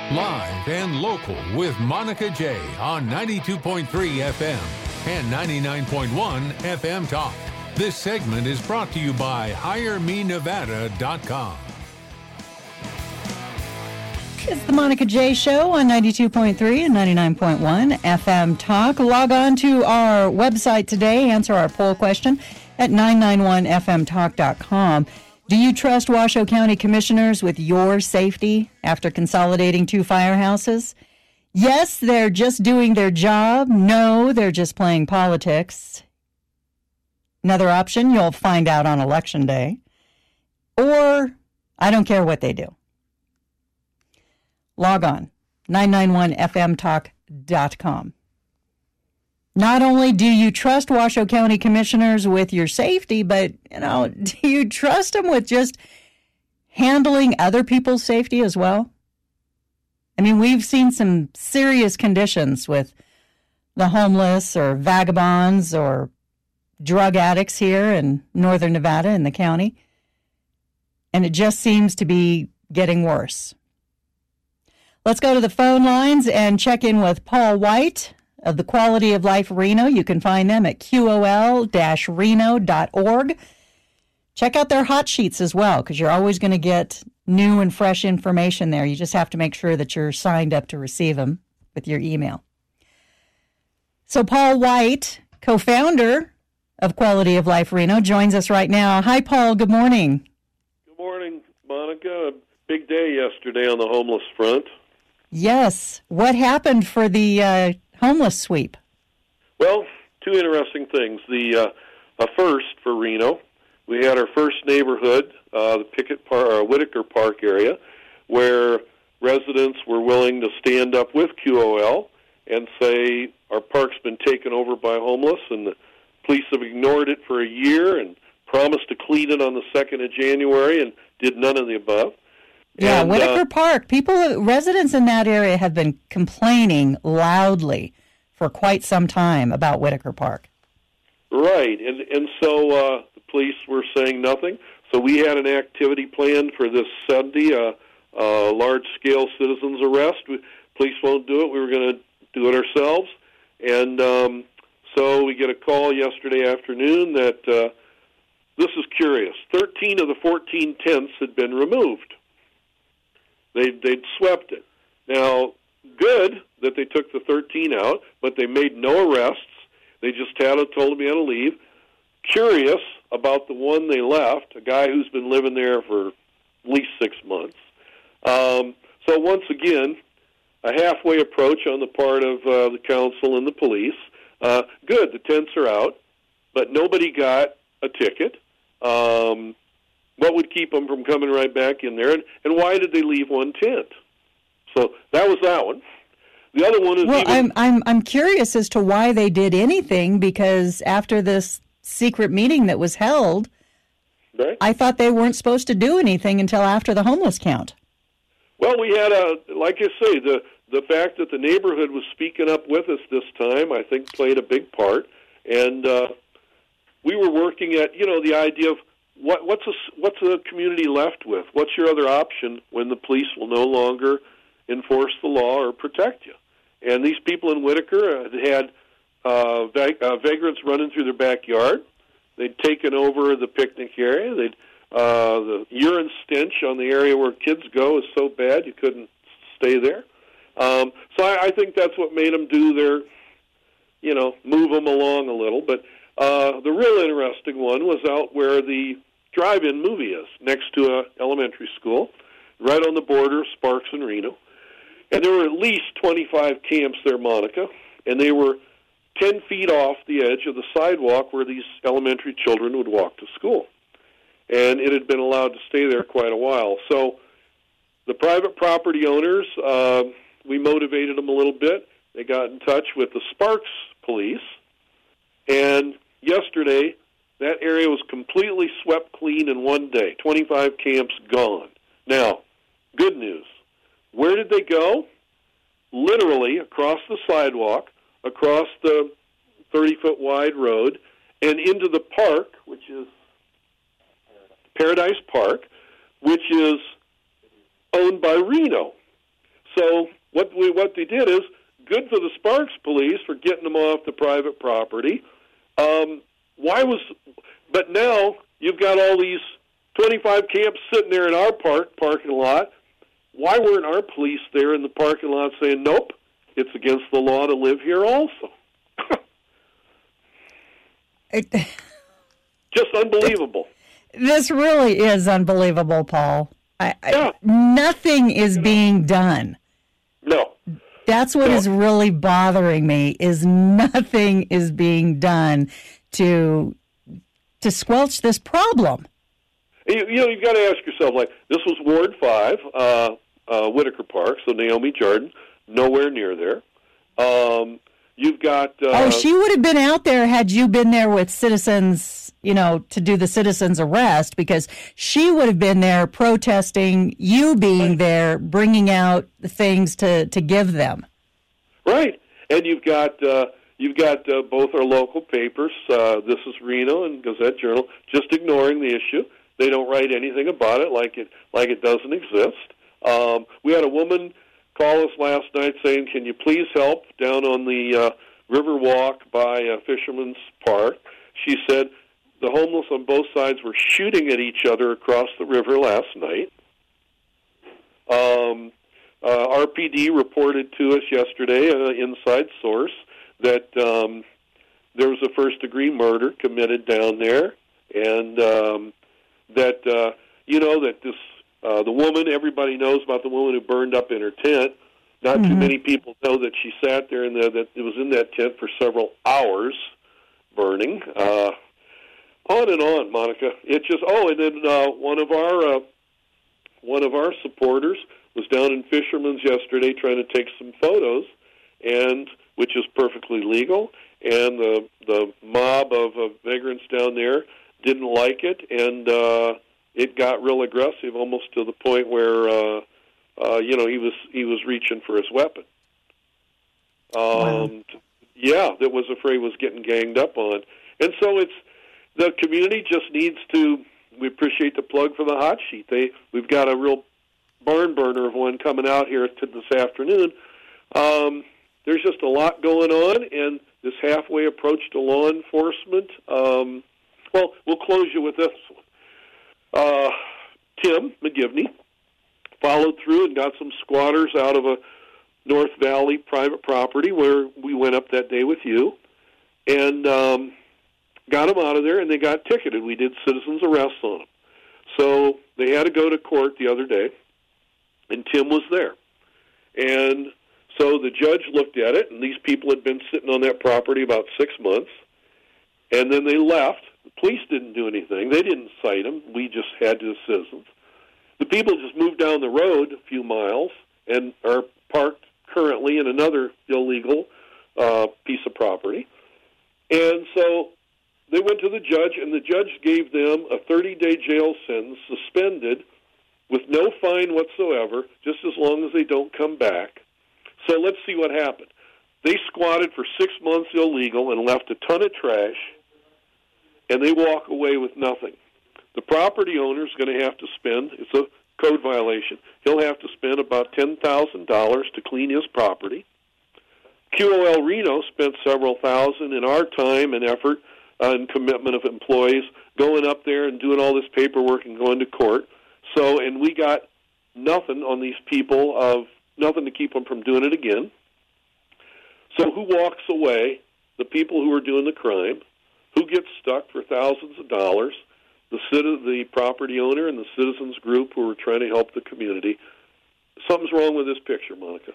Live and local with Monica J on 92.3 FM and 99.1 FM Talk. This segment is brought to you by HireMeNevada.com. It's the Monica J Show on 92.3 and 99.1 FM Talk. Log on to our website today, answer our poll question at 991fmtalk.com. Do you trust Washoe County commissioners with your safety after consolidating two firehouses? Yes, they're just doing their job. No, they're just playing politics. Another option, you'll find out on Election Day. Or, I don't care what they do. Log on, 991fmtalk.com. Not only do you trust Washoe County commissioners with your safety, but, do you trust them with just handling other people's safety as well? I mean, we've seen some serious conditions with the homeless or vagabonds or drug addicts here in northern Nevada in the county, and it just seems to be getting worse. Let's go to the phone lines and check in with Paul White of the Quality of Life Reno. You can find them at qol-reno.org. Check out their hot sheets as well, because you're always going to get new and fresh information there. You just have to make sure that you're signed up to receive them with your email. So Paul White, co-founder of Quality of Life Reno, joins us right now. Hi, Paul. Good morning. Good morning, Monica. A big day yesterday on the homeless front. Yes. What happened for the homeless sweep? Well, two interesting things. The first for Reno, we had our first neighborhood, the Whitaker Park area, where residents were willing to stand up with QOL and say our park's been taken over by homeless, and the police have ignored it for a year and promised to clean it on the 2nd of January and did none of the above. Yeah, and, Whitaker Park. Residents in that area have been complaining loudly for quite some time about Whitaker Park. Right, and so the police were saying nothing. So we had an activity planned for this Sunday, a large-scale citizens arrest. Police won't do it. We were going to do it ourselves. And so we get a call yesterday afternoon that this is curious. 13 of the 14 tents had been removed. They'd swept it. Now, good that they took the 13 out, but they made no arrests. They just told me how to leave. Curious about the one they left, a guy who's been living there for at least 6 months. So once again, a halfway approach on the part of the council and the police. Good, the tents are out, but nobody got a ticket. What would keep them from coming right back in there? And why did they leave one tent? So that was that one. The other one is I'm curious as to why they did anything, because after this secret meeting that was held, right, I thought they weren't supposed to do anything until after the homeless count. Well, we had like I say, the fact that the neighborhood was speaking up with us this time, I think, played a big part, and we were working at the idea of what's a community left with? What's your other option when the police will no longer enforce the law or protect you? And these people in Whitaker had vagrants running through their backyard. They'd taken over the picnic area. The urine stench on the area where kids go is so bad you couldn't stay there. So I think that's what made them do their, move them along a little. But the real interesting one was out where the drive-in movie is, next to an elementary school, right on the border of Sparks and Reno. And there were at least 25 camps there, Monica, and they were 10 feet off the edge of the sidewalk where these elementary children would walk to school. And it had been allowed to stay there quite a while. So the private property owners, we motivated them a little bit. They got in touch with the Sparks police, and yesterday that area was completely swept clean in one day. 25 camps gone. Now, good news. Where did they go? Literally across the sidewalk, across the 30-foot wide road, and into the park, which is Paradise Park, which is owned by Reno. So what they did is good for the Sparks police for getting them off the private property. But now you've got all these 25 camps sitting there in our parking lot. Why weren't our police there in the parking lot saying, nope, it's against the law to live here also? Just unbelievable. This really is unbelievable, Paul. Nothing is being done. No. That's what is really bothering me, is nothing is being done to squelch this problem. You've got to ask yourself, like, this was Ward 5, Whitaker Park, so Naomi Jordan, nowhere near there. You've got... she would have been out there had you been there with citizens, to do the citizens' arrest, because she would have been there protesting you being there, bringing out the things to give them. Right. And you've got both our local papers, This is Reno and Gazette Journal, just ignoring the issue. They don't write anything about it like it doesn't exist. We had a woman call us last night saying, can you please help down on the river walk by Fisherman's Park? She said the homeless on both sides were shooting at each other across the river last night. RPD reported to us yesterday, inside source, that there was a first-degree murder committed down there, and that this the woman, everybody knows about the woman who burned up in her tent. Not too many people know that she sat there and that it was in that tent for several hours burning. On and on, Monica. It just and then one of our supporters was down in Fisherman's yesterday trying to take some photos, and which is perfectly legal. And the mob of vagrants down there didn't like it, and it got real aggressive, almost to the point where he was reaching for his weapon. Wow. That was afraid was getting ganged up on, and so the community just needs to. We appreciate the plug for the hot sheet. We've got a real barn burner of one coming out here this afternoon. There's just a lot going on, and this halfway approach to law enforcement. We'll close you with this one. Tim McGivney followed through and got some squatters out of a North Valley private property where we went up that day with you, and got them out of there, and they got ticketed. We did citizens arrests on them. So they had to go to court the other day, and Tim was there. And so the judge looked at it, and these people had been sitting on that property about 6 months, and then they left. The police didn't do anything. They didn't cite them. We just had to as citizens. The people just moved down the road a few miles and are parked currently in another illegal piece of property. And so they went to the judge, and the judge gave them a 30-day jail sentence, suspended, with no fine whatsoever, just as long as they don't come back. So let's see what happened. They squatted for 6 months illegal and left a ton of trash, and they walk away with nothing. The property owner is going to have to spend, it's a code violation, he'll have to spend about $10,000 to clean his property. QOL Reno spent several thousand in our time and effort and commitment of employees going up there and doing all this paperwork and going to court. So, and we got nothing on these people, nothing to keep them from doing it again. So who walks away? The people who are doing the crime. Who gets stuck for thousands of dollars? The property owner and the citizens group who are trying to help the community. Something's wrong with this picture, Monica.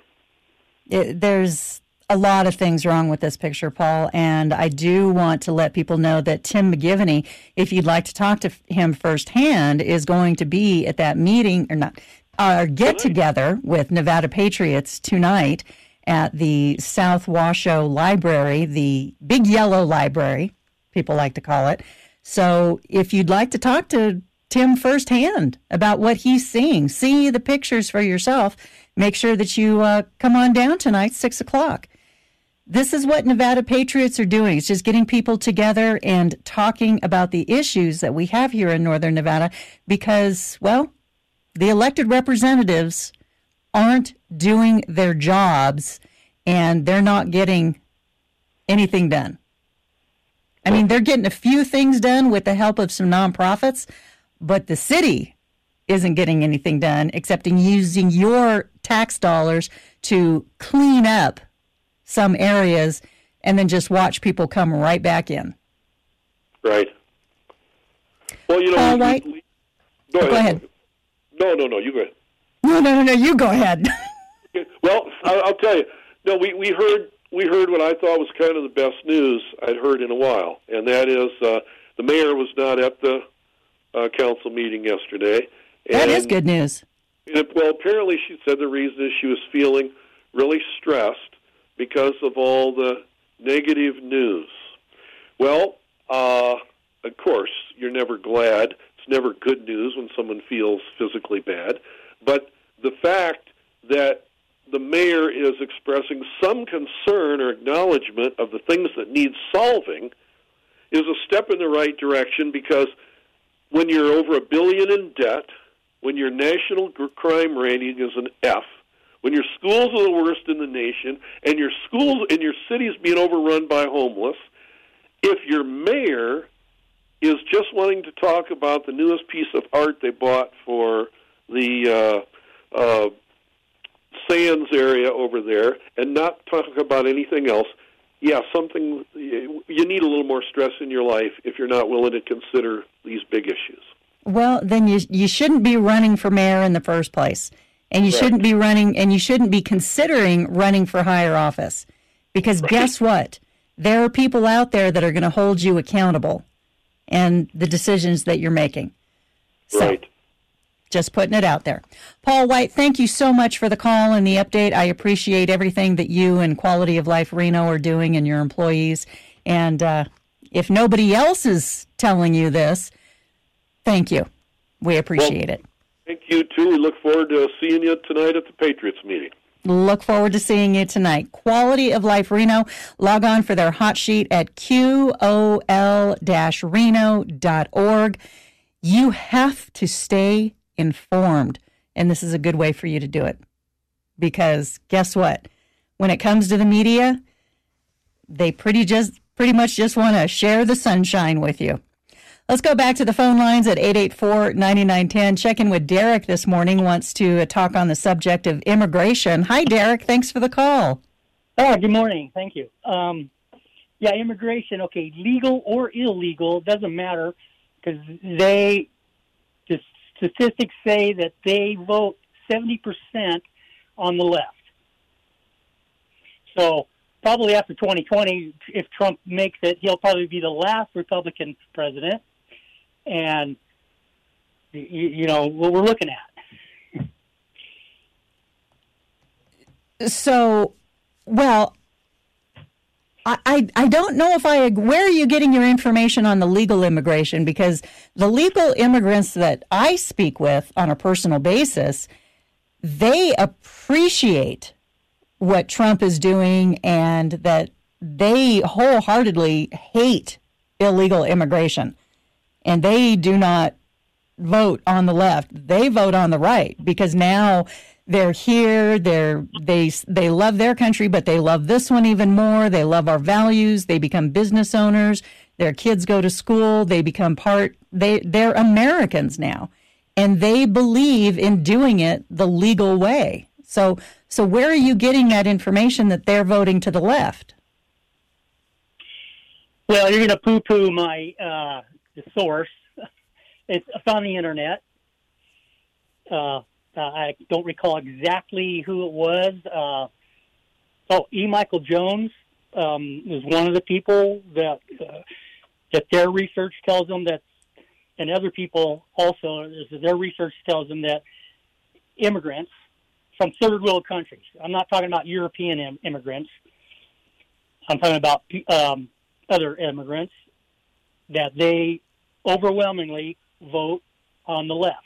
There's a lot of things wrong with this picture, Paul, and I do want to let people know that Tim McGivney, if you'd like to talk to him firsthand, is going to be at that meeting, or get-together with Nevada Patriots tonight at the South Washoe Library, the Big Yellow Library, people like to call it. So if you'd like to talk to Tim firsthand about what he's seeing, see the pictures for yourself, make sure that you come on down tonight, 6 o'clock. This is what Nevada Patriots are doing. It's just getting people together and talking about the issues that we have here in Northern Nevada because, well, the elected representatives aren't doing their jobs and they're not getting anything done. I mean, they're getting a few things done with the help of some nonprofits, but the city isn't getting anything done except in using your tax dollars to clean up some areas and then just watch people come right back in. Right. Well, Paul White? Go ahead. No, you go ahead. No, you go ahead. Well, I'll tell you. No, we heard what I thought was kind of the best news I'd heard in a while, and that is the mayor was not at the council meeting yesterday. That is good news. Well, apparently she said the reason is she was feeling really stressed because of all the negative news. Well, of course, you're never glad. It's never good news when someone feels physically bad. But the fact that the mayor is expressing some concern or acknowledgement of the things that need solving is a step in the right direction, because when you're over $1 billion in debt, when your national crime rating is an F, when your schools are the worst in the nation, and your schools and your cities being overrun by homeless, if your mayor is just wanting to talk about the newest piece of art they bought for the Sands area over there and not talk about anything else, you need a little more stress in your life if you're not willing to consider these big issues. Well, then you shouldn't be running for mayor in the first place. And you shouldn't be running, and you shouldn't be considering running for higher office. Because guess what? There are people out there that are going to hold you accountable and the decisions that you're making. So, just putting it out there. Paul White, thank you so much for the call and the update. I appreciate everything that you and Quality of Life Reno are doing and your employees. And if nobody else is telling you this, thank you. We appreciate it. Thank you, too. We look forward to seeing you tonight at the Patriots meeting. Look forward to seeing you tonight. Quality of Life Reno. Log on for their hot sheet at qol-reno.org. You have to stay informed, and this is a good way for you to do it. Because guess what? When it comes to the media, they pretty much just want to share the sunshine with you. Let's go back to the phone lines at 884-9910. Check in with Derek this morning, wants to talk on the subject of immigration. Hi, Derek. Thanks for the call. Oh, good morning. Thank you. Immigration, okay, legal or illegal, doesn't matter, because the statistics say that they vote 70% on the left. So probably after 2020, if Trump makes it, he'll probably be the last Republican president. And, what we're looking at. So, well, I don't know if where are you getting your information on the legal immigration? Because the legal immigrants that I speak with on a personal basis, they appreciate what Trump is doing and that they wholeheartedly hate illegal immigration. And they do not vote on the left. They vote on the right because now they're here. They love their country, but they love this one even more. They love our values. They become business owners. Their kids go to school. They become they're Americans now. And they believe in doing it the legal way. So where are you getting that information that they're voting to the left? Well, you're going to poo-poo my the source. It's on the internet. I don't recall exactly who it was. E. Michael Jones is one of the people that their research tells them that, and other people also, their research tells them that immigrants from third world countries, I'm not talking about European immigrants, I'm talking about other immigrants, that they overwhelmingly vote on the left.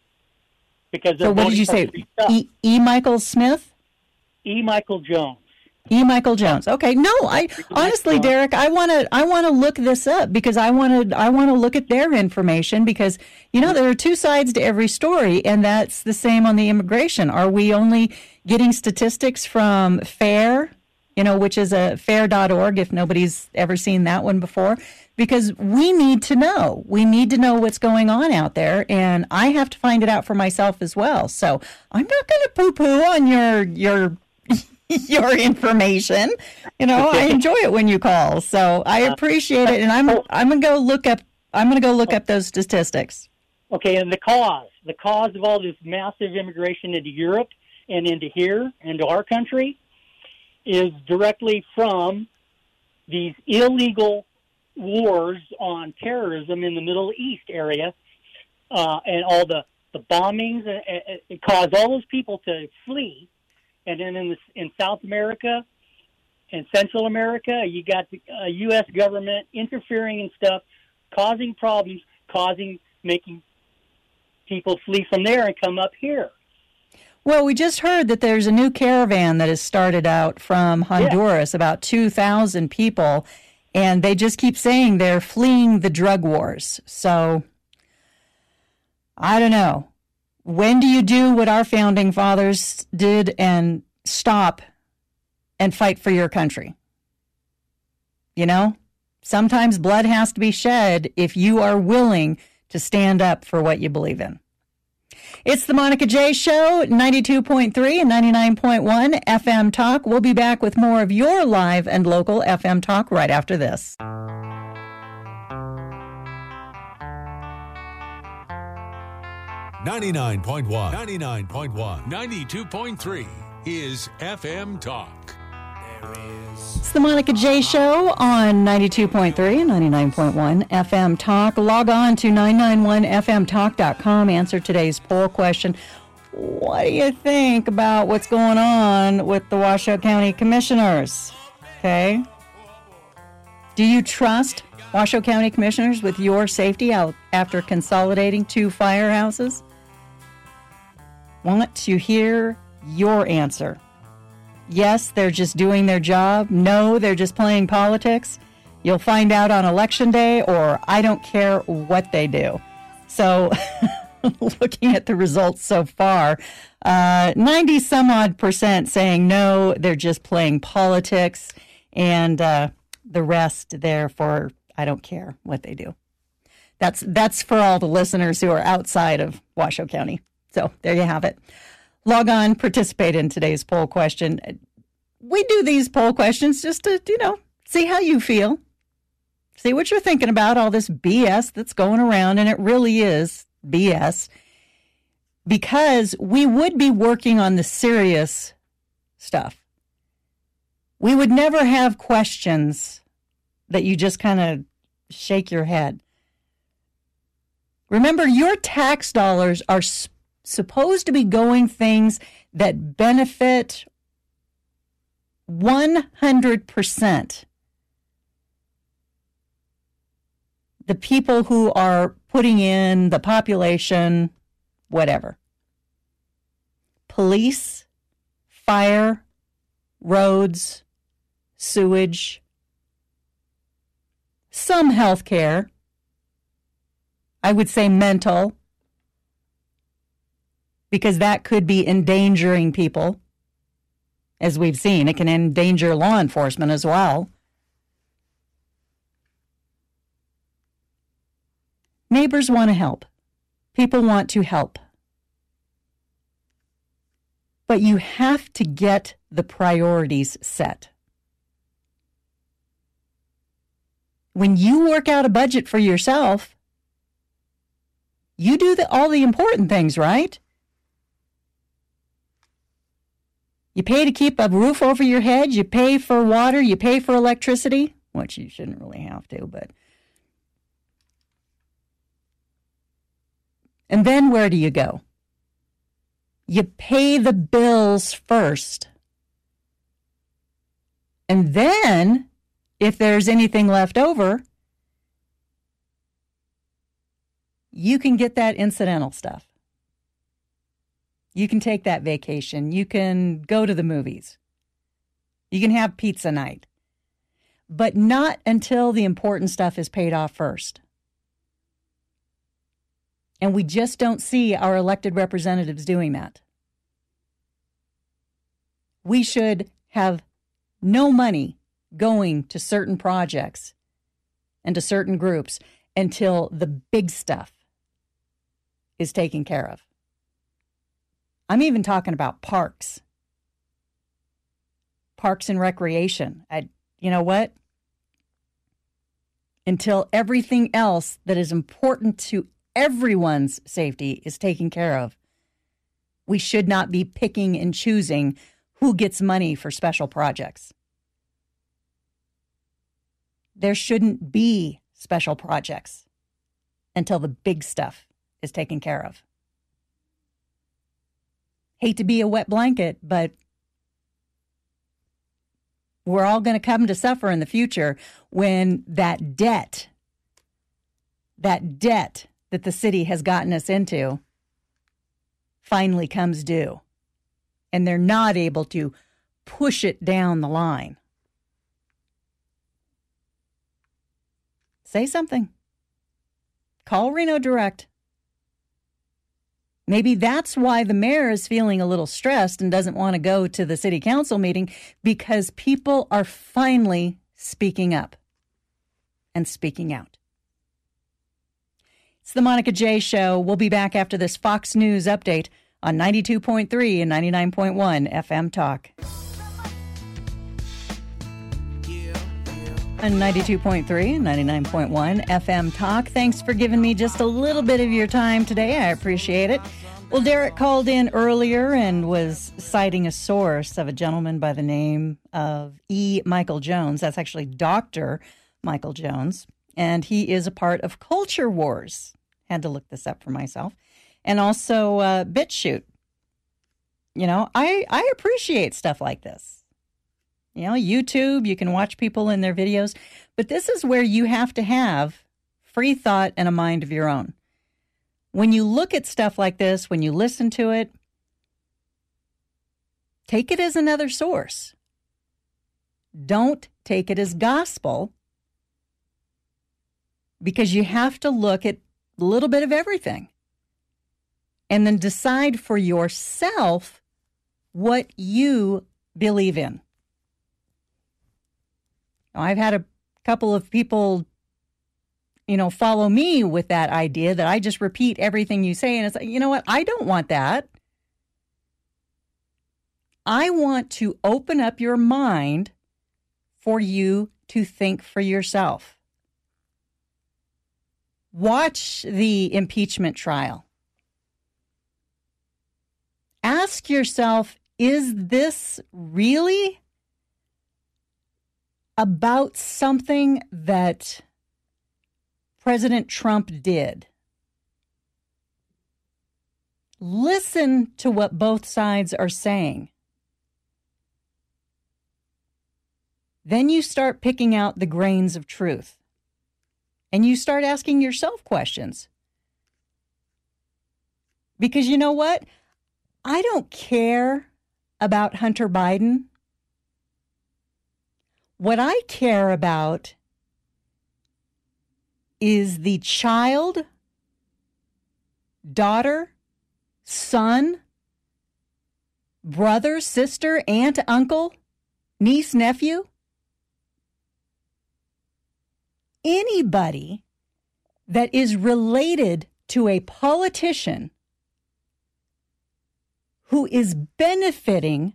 Because so what did you say? E. Michael Smith? E. Michael Jones. E. Michael Jones. Okay, no, I honestly, Derek, I want to look this up because I want to look at their information because there are two sides to every story, and that's the same on the immigration. Are we only getting statistics from FAIR, which is a fair.org if nobody's ever seen that one before? Because we need to know. We need to know what's going on out there, and I have to find it out for myself as well. So I'm not going to poo-poo on your information. I enjoy it when you call, so I appreciate it, and I'm going to go look up those statistics. Okay, and the cause of all this massive immigration into Europe and into our country, is directly from these illegal wars on terrorism in the Middle East area, and all the bombings. It caused all those people to flee. And then in South America and Central America, you got the U.S. government interfering in stuff, causing problems, making people flee from there and come up here. Well, we just heard that there's a new caravan that has started out from Honduras, about 2,000 people, and they just keep saying they're fleeing the drug wars. So, I don't know. When do you do what our founding fathers did and stop and fight for your country? Sometimes blood has to be shed if you are willing to stand up for what you believe in. It's the Monica J. Show, 92.3 and 99.1 FM Talk. We'll be back with more of your live and local FM Talk right after this. 99.1, 92.3 is FM Talk. It's the Monica J. Show on 92.3 and 99.1 FM Talk. Log on to 991fmtalk.com. Answer today's poll question. What do you think about what's going on with the Washoe County Commissioners? Okay. Do you trust Washoe County Commissioners with your safety out after consolidating two firehouses? Want to hear your answer. Yes, they're just doing their job. No, they're just playing politics. You'll find out on Election Day, or I don't care what they do. So, looking at the results so far, 90-some-odd% saying no, they're just playing politics, and the rest, therefore, I don't care what they do. That's for all the listeners who are outside of Washoe County. So, there you have it. Log on, participate in today's poll question. We do these poll questions just to, see how you feel. See what you're thinking about all this BS that's going around, and it really is BS, because we would be working on the serious stuff. We would never have questions that you just kind of shake your head. Remember, your tax dollars are supposed to be going things that benefit 100% the people who are putting in, the population, whatever. Police, fire, roads, sewage, some health care, I would say mental, because that could be endangering people. As we've seen, it can endanger law enforcement as well. Neighbors want to help. People want to help. But you have to get the priorities set. When you work out a budget for yourself, you do all the important things, right? You pay to keep a roof over your head. You pay for water. You pay for electricity, which you shouldn't really have to, but. And then where do you go? You pay the bills first. And then, if there's anything left over, you can get that incidental stuff. You can take that vacation. You can go to the movies. You can have pizza night, but not until the important stuff is paid off first. And we just don't see our elected representatives doing that. We should have no money going to certain projects and to certain groups until the big stuff is taken care of. I'm even talking about parks and recreation. You know what? Until everything else that is important to everyone's safety is taken care of, we should not be picking and choosing who gets money for special projects. There shouldn't be special projects until the big stuff is taken care of. Hate to be a wet blanket, but we're all going to come to suffer in the future when that debt that the city has gotten us into finally comes due, and they're not able to push it down the line. Say something. Call Reno Direct. Maybe that's why the mayor is feeling a little stressed and doesn't want to go to the city council meeting, because people are finally speaking up and speaking out. It's the Monica J. Show. We'll be back after this Fox News update on 92.3 and 99.1 FM Talk. And 92.3 and 99.1 FM Talk. Thanks for giving me just a little bit of your time today. I appreciate it. Well, Derek called in earlier and was citing a source of a gentleman by the name of E. Michael Jones. That's actually Dr. Michael Jones. And he is a part of Culture Wars. Had to look this up for myself. And also BitChute. You know, I appreciate stuff like this. You know, YouTube, you can watch people in their videos. But this is where you have to have free thought and a mind of your own. When you look at stuff like this, when you listen to it, take it as another source. Don't take it as gospel, because you have to look at a little bit of everything and then decide for yourself what you believe in. Now, I've had a couple of people, you know, follow me with that idea that I just repeat everything you say. And it's like, you know what? I don't want that. I want to open up your mind for you to think for yourself. Watch the impeachment trial. Ask yourself, is this really about something that President Trump did? Listen to what both sides are saying. Then you start picking out the grains of truth. And you start asking yourself questions. Because you know what? I don't care about Hunter Biden. What I care about is the child, daughter, son, brother, sister, aunt, uncle, niece, nephew. Anybody that is related to a politician who is benefiting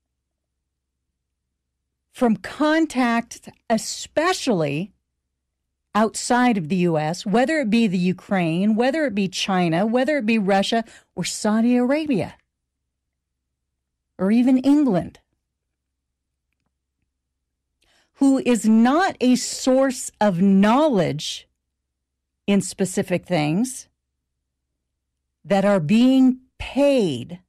from contact, especially outside of the U.S., whether it be the Ukraine, whether it be China, whether it be Russia or Saudi Arabia, or even England, who is not a source of knowledge in specific things that are being paid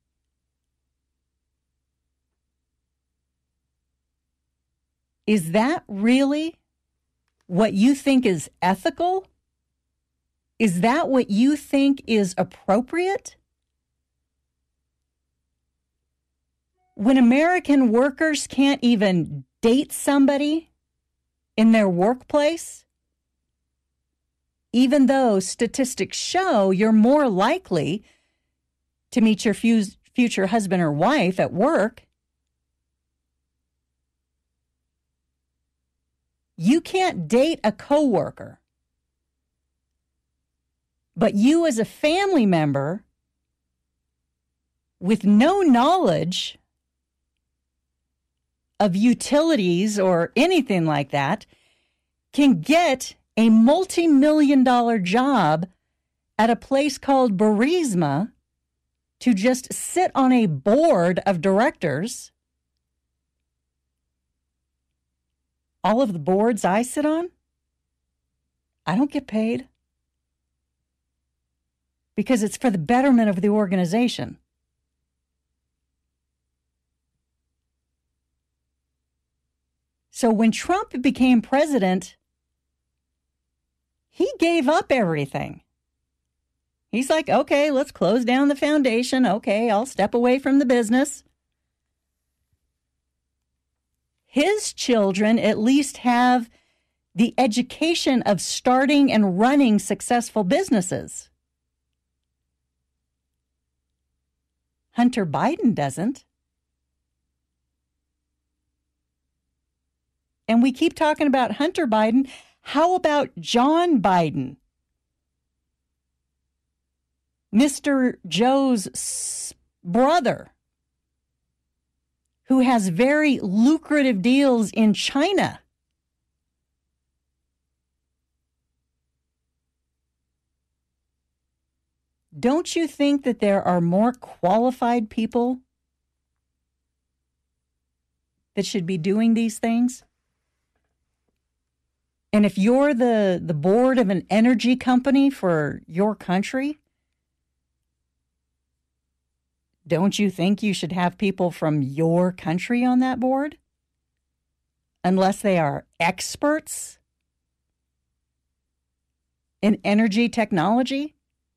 is that really what you think is ethical? Is that what you think is appropriate? When American workers can't even date somebody in their workplace, even though statistics show you're more likely to meet your future husband or wife at work, you can't date a coworker. But you as a family member with no knowledge of utilities or anything like that can get a multi-million-dollar job at a place called Burisma to just sit on a board of directors. All of the boards I sit on, I don't get paid because it's for the betterment of the organization. So when Trump became president, he gave up everything. He's like, okay, let's close down the foundation. Okay, I'll step away from the business. His children at least have the education of starting and running successful businesses. Hunter Biden doesn't. And we keep talking about Hunter Biden. How about John Biden? Mr. Joe's brother, who has very lucrative deals in China. Don't you think that there are more qualified people that should be doing these things? And if you're the board of an energy company for your country, don't you think you should have people from your country on that board? Unless they are experts in energy technology?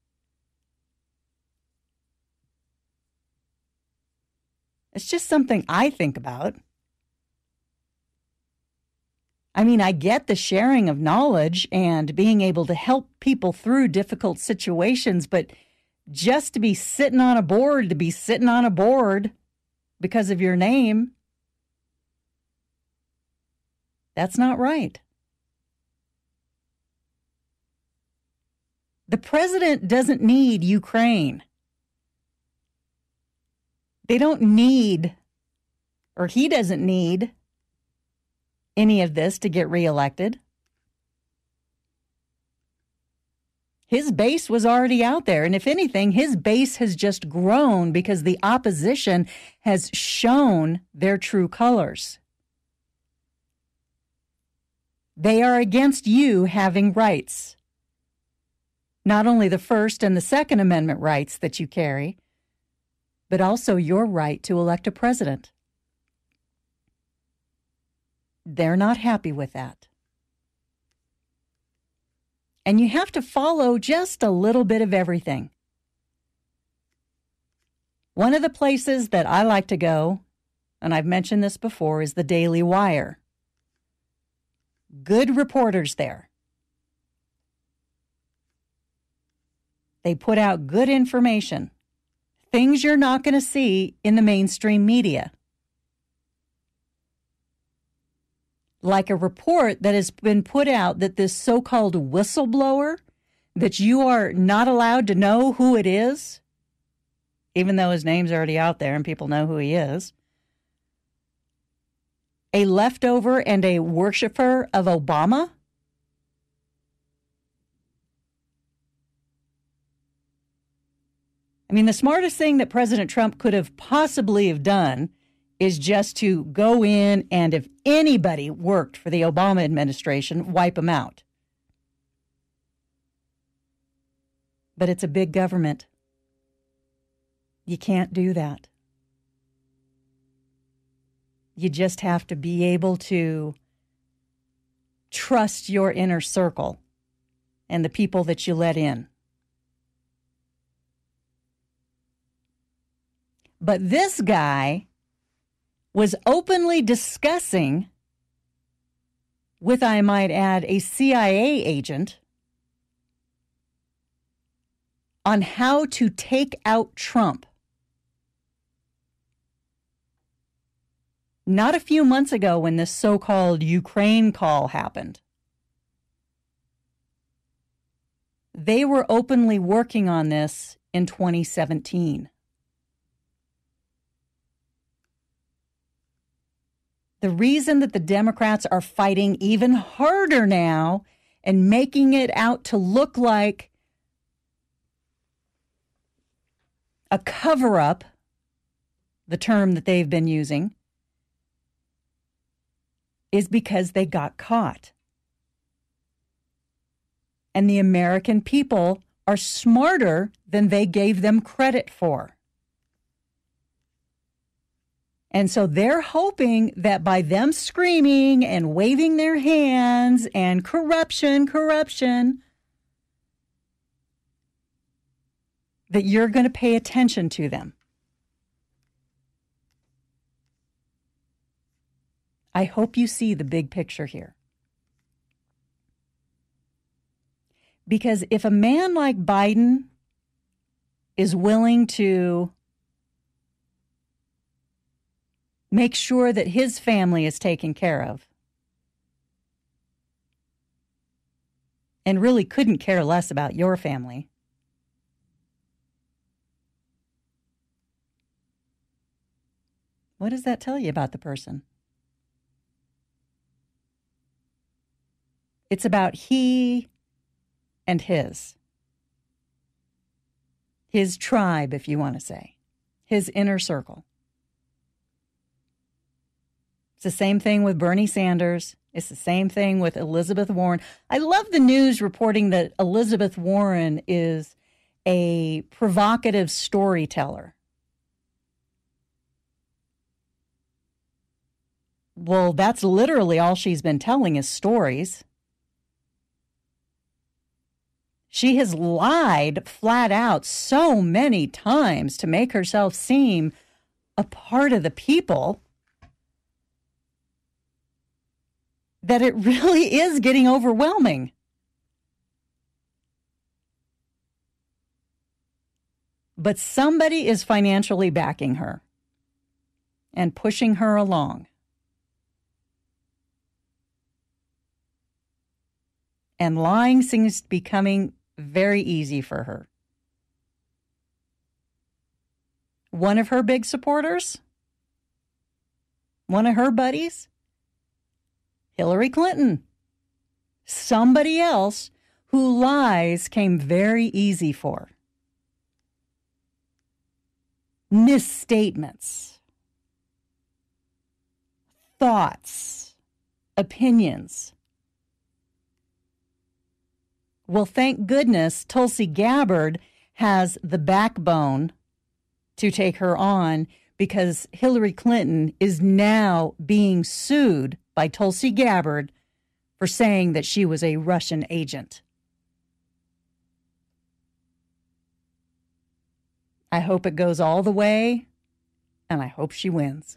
It's just something I think about. I mean, I get the sharing of knowledge and being able to help people through difficult situations, but just to be sitting on a board, because of your name, that's not right. The president doesn't need Ukraine. They don't need, or he doesn't need, any of this to get reelected. His base was already out there. And if anything, his base has just grown because the opposition has shown their true colors. They are against you having rights. Not only the First and the Second Amendment rights that you carry, but also your right to elect a president. They're not happy with that. And you have to follow just a little bit of everything. One of the places that I like to go, and I've mentioned this before, is the Daily Wire. Good reporters there. They put out good information, things you're not going to see in the mainstream media. Like a report that has been put out that this so-called whistleblower, that you are not allowed to know who it is, even though his name's already out there and people know who he is, a leftover and a worshiper of Obama. I mean, the smartest thing that President Trump could have possibly have done is just to go in and if anybody worked for the Obama administration, wipe them out. But it's a big government. You can't do that. You just have to be able to trust your inner circle and the people that you let in. But this guy was openly discussing with, I might add, a CIA agent on how to take out Trump. Not a few months ago when this so-called Ukraine call happened. They were openly working on this in 2017. The reason that the Democrats are fighting even harder now and making it out to look like a cover-up, the term that they've been using, is because they got caught. And the American people are smarter than they gave them credit for. And so they're hoping that by them screaming and waving their hands and corruption, that you're going to pay attention to them. I hope you see the big picture here. Because if a man like Biden is willing to make sure that his family is taken care of, and really couldn't care less about your family, what does that tell you about the person? It's about he and his tribe, if you want to say, his inner circle. It's the same thing with Bernie Sanders. It's the same thing with Elizabeth Warren. I love the news reporting that Elizabeth Warren is a provocative storyteller. Well, that's literally all she's been telling is stories. She has lied flat out so many times to make herself seem a part of the people that it really is getting overwhelming. But somebody is financially backing her and pushing her along. And lying seems to be becoming very easy for her. One of her big supporters, one of her buddies, Hillary Clinton. Somebody else who lies came very easy for. Misstatements, thoughts, opinions. Well, thank goodness Tulsi Gabbard has the backbone to take her on, because Hillary Clinton is now being sued by Tulsi Gabbard for saying that she was a Russian agent. I hope it goes all the way, and I hope she wins.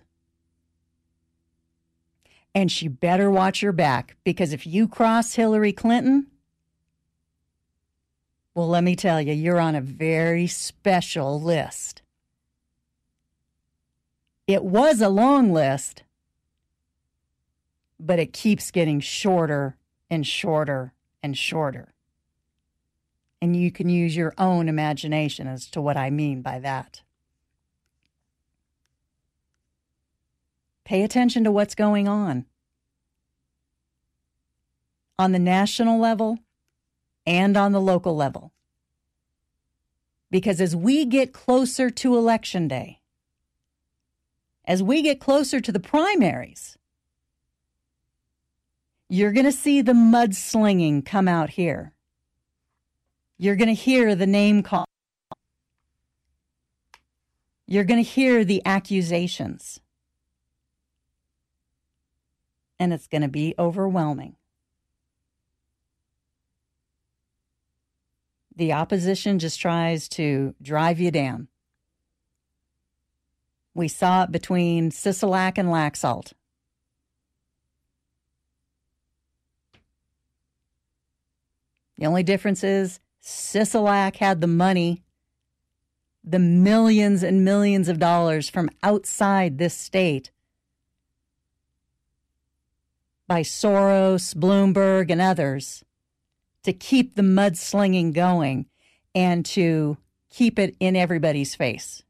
And she better watch her back, because if you cross Hillary Clinton, well, let me tell you, you're on a very special list. It was a long list, but it keeps getting shorter and shorter and shorter. And you can use your own imagination as to what I mean by that. Pay attention to what's going on the national level and on the local level. Because as we get closer to Election Day, as we get closer to the primaries, you're going to see the mudslinging come out here. You're going to hear the name call. You're going to hear the accusations. And it's going to be overwhelming. The opposition just tries to drive you down. We saw it between Sisolak and Laxalt. The only difference is Sisolak had the money, the millions and millions of dollars from outside this state by Soros, Bloomberg, and others to keep the mudslinging going and to keep it in everybody's face.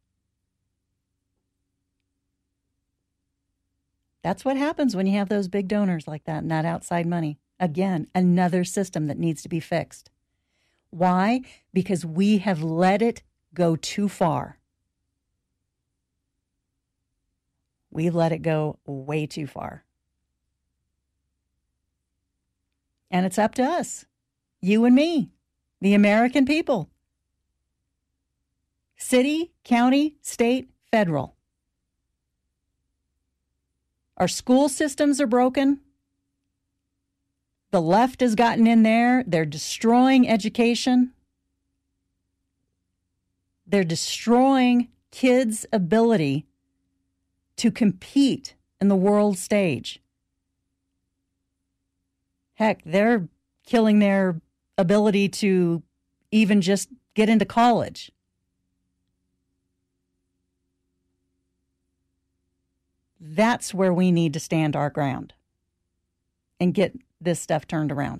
That's what happens when you have those big donors like that and that outside money. Again, another system that needs to be fixed. Why? Because we have let it go too far. We've let it go way too far. And it's up to us, you and me, the American people. City, county, state, federal. Our school systems are broken. The left has gotten in there. They're destroying education. They're destroying kids' ability to compete in the world stage. Heck, they're killing their ability to even just get into college. That's where we need to stand our ground and get this stuff turned around.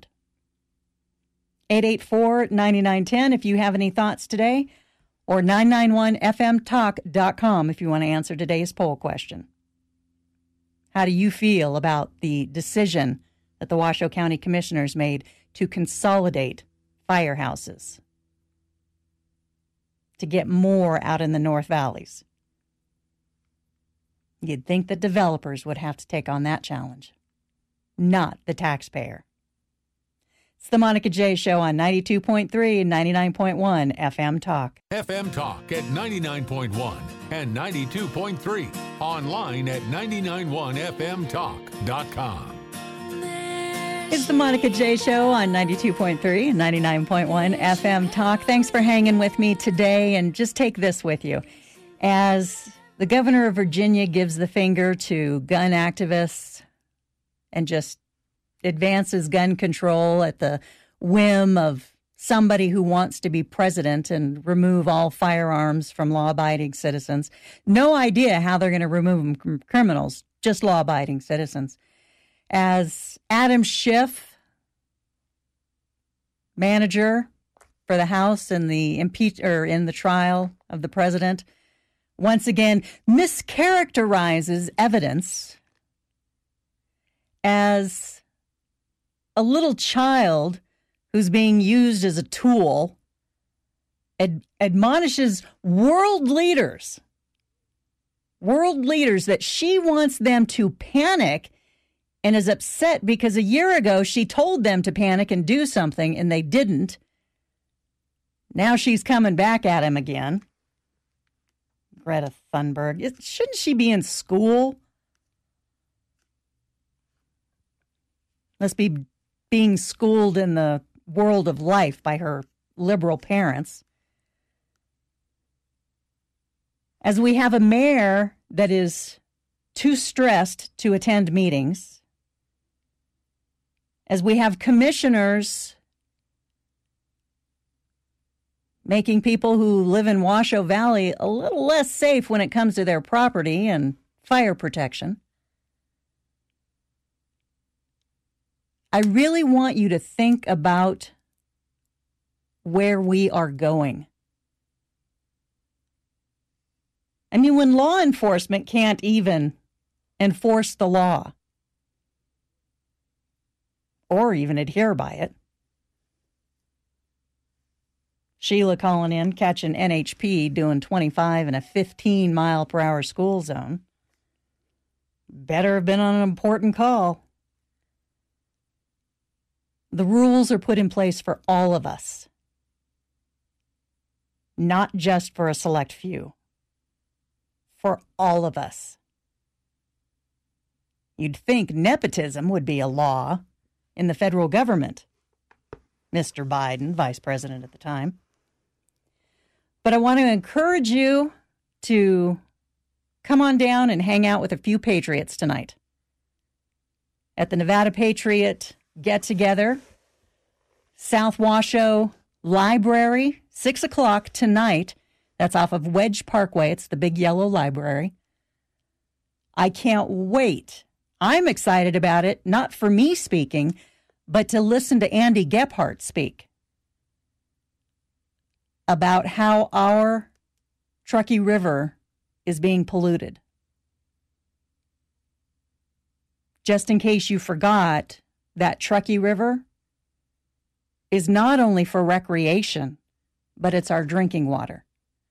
884-9910 if you have any thoughts today, or 991fmtalk.com if you want to answer today's poll question. How do you feel about the decision that the Washoe County Commissioners made to consolidate firehouses to get more out in the North Valleys? You'd think that developers would have to take on that challenge, not the taxpayer. It's the Monica J. Show on 92.3 and 99.1 FM Talk. FM Talk at 99.1 and 92.3. Online at 991fmtalk.com. It's the Monica J. Show on 92.3 and 99.1 FM Talk. Thanks for hanging with me today, and just take this with you. As the governor of Virginia gives the finger to gun activists and just advances gun control at the whim of somebody who wants to be president and remove all firearms from law-abiding citizens. No idea how they're going to remove them from criminals, just law-abiding citizens. As Adam Schiff, manager for the House in the in the trial of the president, once again mischaracterizes evidence as a little child who's being used as a tool, admonishes world leaders that she wants them to panic, and is upset because a year ago she told them to panic and do something and they didn't. Now she's coming back at him again. Greta Thunberg. Shouldn't she be in school? Must be being schooled in the world of life by her liberal parents. As we have a mayor that is too stressed to attend meetings, as we have commissioners making people who live in Washoe Valley a little less safe when it comes to their property and fire protection, I really want you to think about where we are going. I mean, when law enforcement can't even enforce the law or even adhere by it. Sheila calling in, catching NHP doing 25 in a 15-mile-per-hour school zone. Better have been on an important call. The rules are put in place for all of us, not just for a select few, for all of us. You'd think nepotism would be a law in the federal government, Mr. Biden, vice president at the time. But I want to encourage you to come on down and hang out with a few Patriots tonight. At the Nevada Patriot get-together, South Washoe Library, 6 o'clock tonight. That's off of Wedge Parkway. It's the big yellow library. I can't wait. I'm excited about it, not for me speaking, but to listen to Andy Gephardt speak about how our Truckee River is being polluted. Just in case you forgot, that Truckee River is not only for recreation, but it's our drinking water.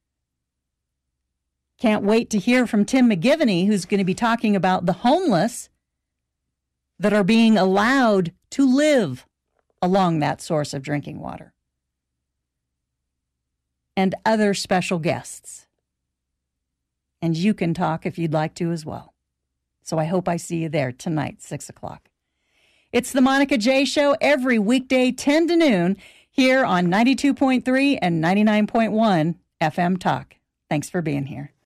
Can't wait to hear from Tim McGivney, who's going to be talking about the homeless that are being allowed to live along that source of drinking water. And other special guests. And you can talk if you'd like to as well. So I hope I see you there tonight, 6 o'clock. It's the Monica J. Show every weekday 10 to noon here on 92.3 and 99.1 FM Talk. Thanks for being here.